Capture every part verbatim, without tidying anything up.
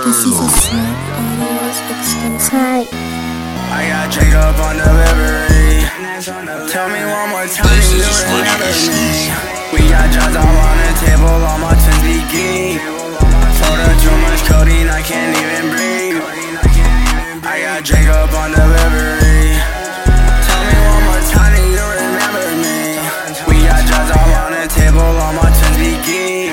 This is a Snap Audios exclusive. I got Jacob on delivery. Tell me one more time you remember me. We got jobs all on the table, all my twins be geek. Told her too much codeine, I can't even breathe. I got Jacob on delivery. Tell me one more time that you remember me. We got jobs all on the table, all my twins be geek.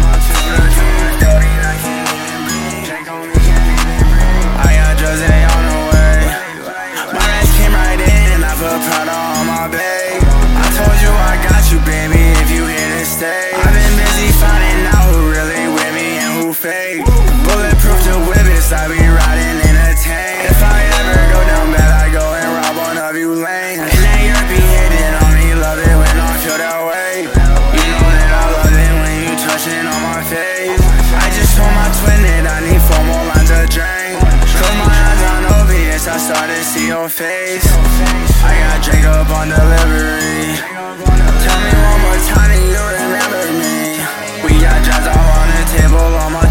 I got Jose on the way. My ass came right in, I put Prada on my babe. I told you I got you, baby, if you here to stay. I've been busy finding out who really with me and who fake. Bulletproof to whippets, I be riding in a tank. If I ever go down bad, I go and rob one of you lanes. And that Europe be hitting on me, love it when I feel that way. You know that I love it when you touching on my face. I just told my twin that I need four more lines of drink. Close my eyes on opiates, I started to see your face. I got Jacob on delivery. Tell me one more time that you remember me. We got jobs all on the table, all my